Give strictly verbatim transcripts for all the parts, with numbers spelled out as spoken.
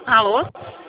Alô?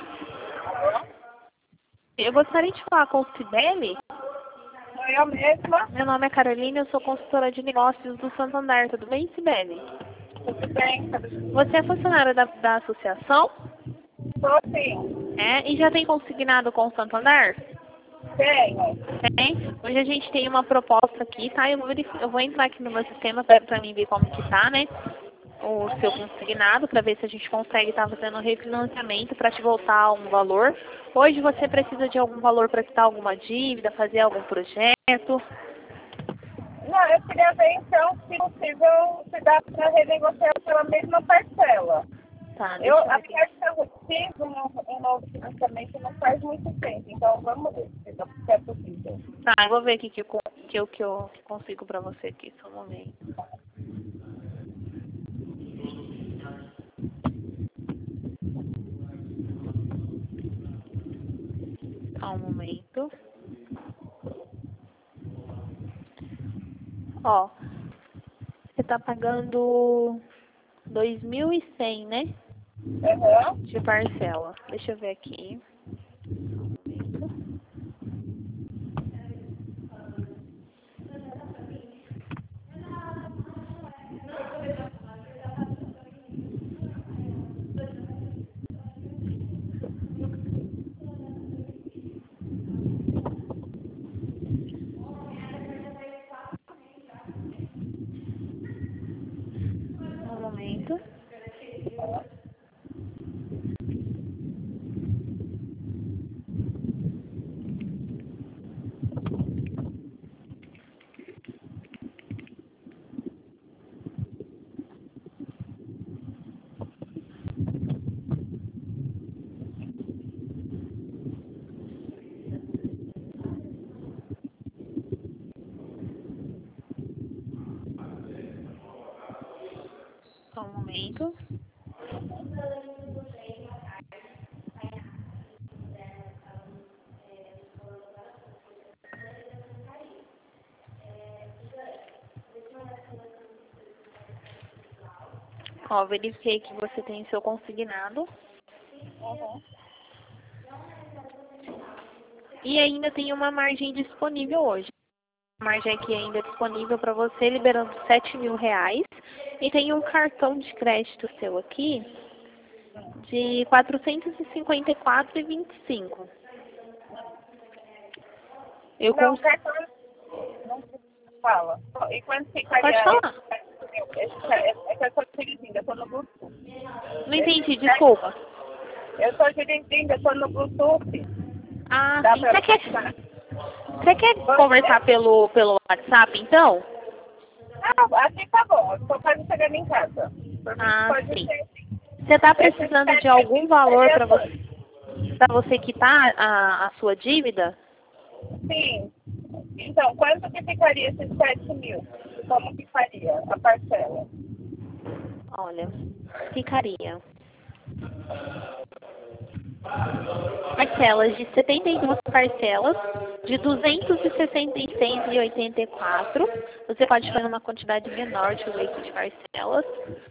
Eu gostaria de falar com o Cibele. Eu mesma. Meu nome é Carolina, eu sou consultora de negócios do Santander. Tudo bem, Cibele? Tudo bem? Você é funcionária da, da associação? Estou sim. É? E já tem consignado com o Santander? Tenho. Tem. Hoje a gente tem uma proposta aqui, tá? Eu vou, verif- eu vou entrar aqui no meu sistema para pra mim ver como que tá, né? O seu consignado, para ver se a gente consegue estar fazendo um refinanciamento para te voltar um valor. Hoje você precisa de algum valor para quitar alguma dívida, fazer algum projeto? Não, eu queria ver então se possível se dá para renegociar pela mesma parcela. Tá, deixa Eu, eu ver aqui. apesar de eu fiz um, um novo financiamento não faz muito tempo, então vamos ver se dá- se é possível. Tá, eu vou ver aqui que eu, con- que eu, que eu consigo para você aqui, só um momento. Só um momento. Ó, você tá pagando dois mil e cem, né? Uhum. De parcela. Deixa eu ver aqui. Um momento. Só um momento. Ó, verifiquei que você tem seu consignado. Uhum. E ainda tem uma margem disponível hoje. A margem aqui ainda é disponível para você, liberando sete mil reais. E tem um cartão de crédito seu aqui de quatrocentos e cinquenta e quatro reais e vinte e cinco centavos. Eu Não, cons... cartão não se fala. E quanto Pode ficaria falar. esse esse- É que eu estou dirigindo, eu estou no Bluetooth. Não Esse entendi, cheque- desculpa. Eu estou dirigindo, eu estou no Bluetooth. Ah, Dá sim. para Você quer, passar? você quer conversar pelo, pelo WhatsApp, então? Ah, aqui tá bom, eu estou quase chegando em casa. Por mim Ah, pode sim. ser. Você está Esse precisando de cheque algum aqui valor seria para você, quanto? para você quitar a, a sua dívida? Sim. Então, quanto que ficaria esses sete mil? Como que faria a parcela? Olha, ficaria parcelas de setenta e duas parcelas de duzentos e sessenta e seis reais e oitenta e quatro centavos. Você pode fazer uma quantidade menor de leite de parcelas.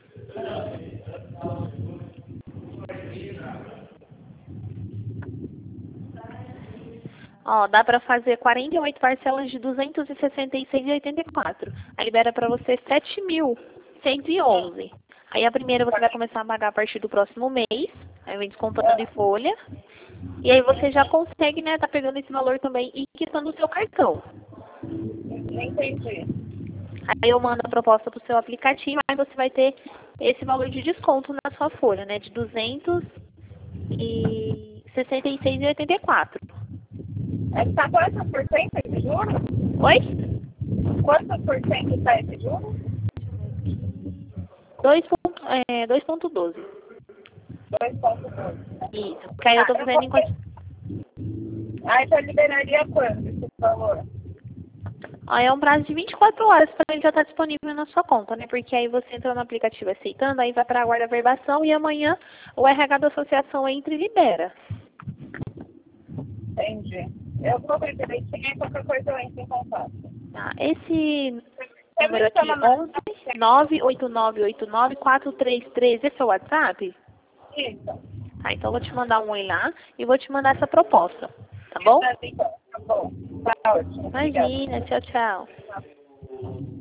Ó, dá para fazer quarenta e oito parcelas de duzentos e sessenta e seis reais e oitenta e quatro centavos. Aí libera para você sete mil cento e onze. Aí a primeira você vai começar a pagar a partir do próximo mês. Aí vem descontando de folha. E aí você já consegue, né, tá pegando esse valor também e quitando o seu cartão. Não entendi. Aí eu mando a proposta pro seu aplicativo, aí você vai ter esse valor de desconto na sua folha, né, de duzentos e sessenta e seis reais e oitenta e quatro. Está quantos por cento de juros? Oi? Quantos por cento está esse juros? dois ponto doze. É, dois ponto doze. dois ponto dois. Isso. Porque aí eu Tá, tô eu vou fazendo em ver. quanti- Aí já liberaria quanto esse valor? Aí é um prazo de vinte e quatro horas para ele já estar disponível na sua conta, né? Porque aí você entra no aplicativo aceitando, aí vai para a guarda verbação e amanhã o R H da associação entra e libera. Entendi. Eu vou ver direitinho e qualquer coisa eu entro em contato. Tá? Esse Você número me aqui, chama no onze nove oito nove oito nove quatro três três, esse é o WhatsApp? Isso. Tá, então eu vou te mandar um oi lá e vou te mandar essa proposta, tá bom? Tá bom. Tá bom. Tá ótimo. Obrigada. Imagina, tchau, tchau. Tá.